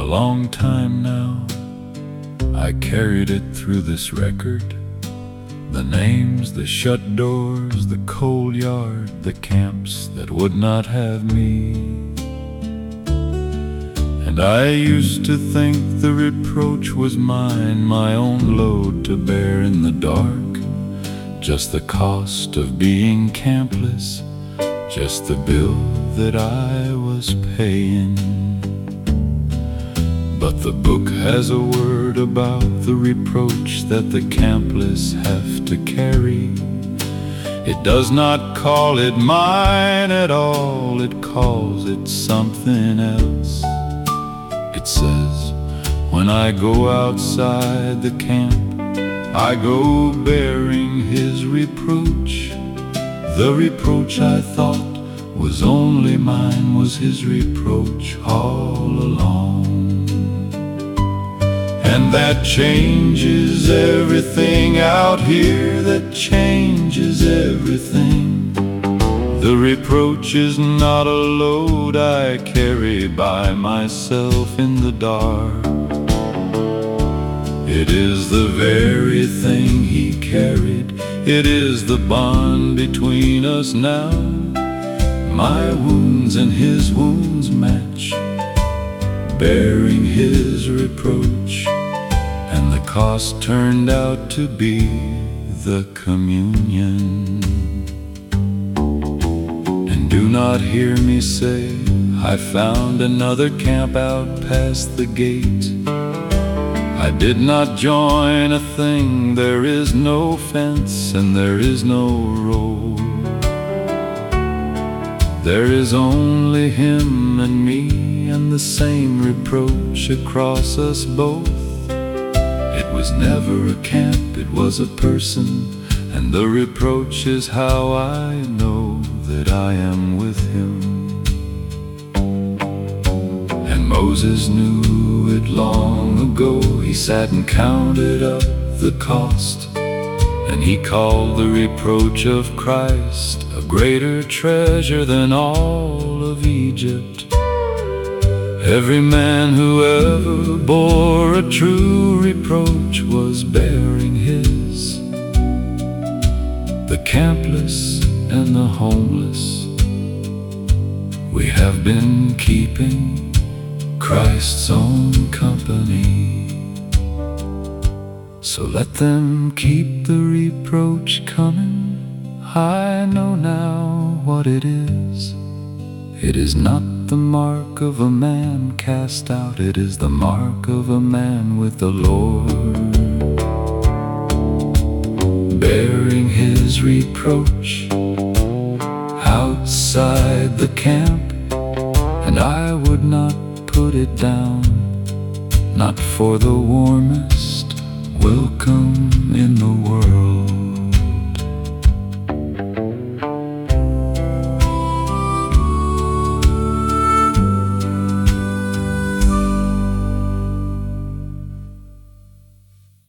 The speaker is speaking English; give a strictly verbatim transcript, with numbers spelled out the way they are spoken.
long time now I carried it through this record. The names, the shut doors, the cold yard, the camps that would not have me. And I used to think the reproach was mine, my own load to bear in the dark. Just the cost of being campless, just the bill that I was paying. But the book has a word about the reproach that the campless have to carry. It does not call it mine at all, it calls it something else. It says, when I go outside the camp, I go bearing his reproach. The reproach I thought was only mine was his reproach all along. And that changes everything out here, that changes everything. The reproach is not a load I carry by myself in the dark. It is the very thing he carried, it is the bond between us now. My wounds and his wounds match, bearing his reproach. And the cost turned out to be the communion. And do not hear me say, I found another camp out past the gate. I did not join a thing, there is no fence and there is no road. There is only him and me, and the same reproach across us both. It was never a camp, it was a person, and the reproach is how I know that I am with him. And Moses knew it long ago, he sat and counted up the cost, and he called the reproach of Christ a greater treasure than all of Egypt. Every man who ever bore a true reproach was bearing his. The campless and the homeless, we have been keeping Christ's own company. So let them keep the reproach coming. I know now what it is. It is not the mark of a man cast out, it is the mark of a man with the Lord. Bearing his reproach outside the camp, and I would not put it down, not for the warmest welcome in the world.